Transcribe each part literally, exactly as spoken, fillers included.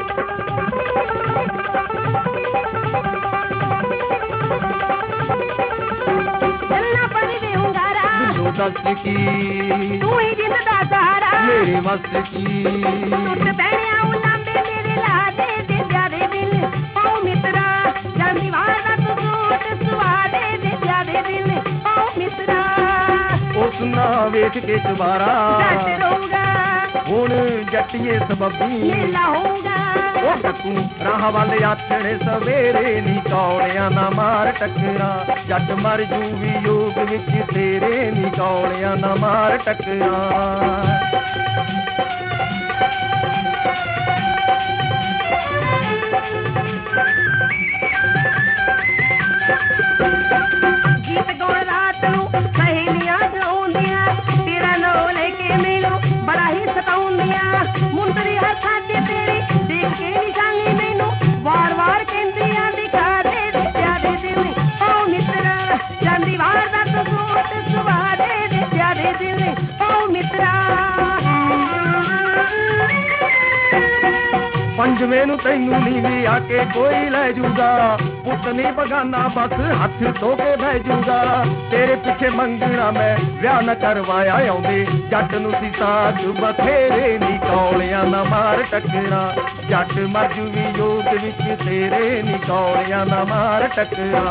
दस की तू ही जिंद दा सहारा मेरे मस्त की टुट पैणिया उलांबे मेरे ला दे दे प्यारे दिल ओ मित्रा जानी वाला तू सूट सुवा दे दे प्यारे दिल ओ मित्रा ओ सुना वेख के चबारा जट रहूगा हुण जट्टिए सबबी मेला होगा ओ टकू राह वाले आथणे सवेरे नी कौड़ियां ना मार टकरा जट मर जू भी योग विच तेरे नी कौड़ियां ना मार टकरा गीत गौण रात नू सहेलियां जगाउंदियां तेरा नो लेके मैनू बड़ा ही सताउंदियां मुंदरी हत्थां ते तेरे देख के निशानी मैनू वार वार कहंदियां दिखा दे दे प्यारे दिल ओ मित्रा जांदी वार दा तू सूट सुवा दे दे प्यारे दिल ओ मित्रा पंजवें नू तैनू नीवी आके कोई लै जूगा पुत नहीं बगाना बस हथ धो के बह जूगा तेरे पिछे मंगना मैं विआह न करवाया आउंदे जट नू सी साथ बथेरे नी कौलियां ना मार टकरा जट मरजू भी योग विच तेरे नी कौलियां ना मार टकरा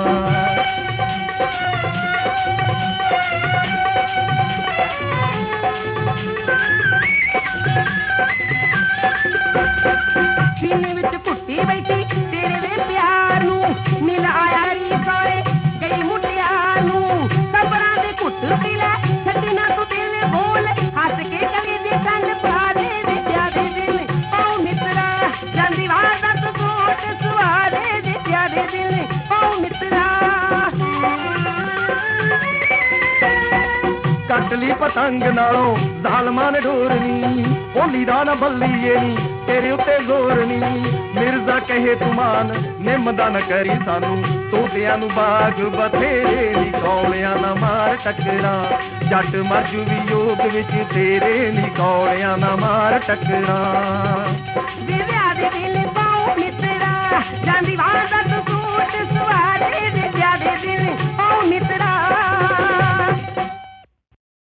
सीने विच पुट्टी बैठी तेरे वे प्यार नू मिल आया री सोए गई मुटियार नू कबरां दे घुट पी लै छड्डी ना तू दिल बोल हस के गली दे कंन पा दे दे प्यारे दिल ओ मित्रा जांदी वार दा तू सूट सुवा दे दे प्यारे दिल ओ मित्रा कटली पतंग नालों जालमां ने ढोरनी होली दा ना बल्लीए नी तेरे उत्ते जोर नी मिर्जा कहे तुमान निम्मदा न करी सानू तोतियां नू बाग बथेरे नी कौलियां ना मार टकरा जट मरजू भी योग विच तेरे नी कौलियां ना मार टकरा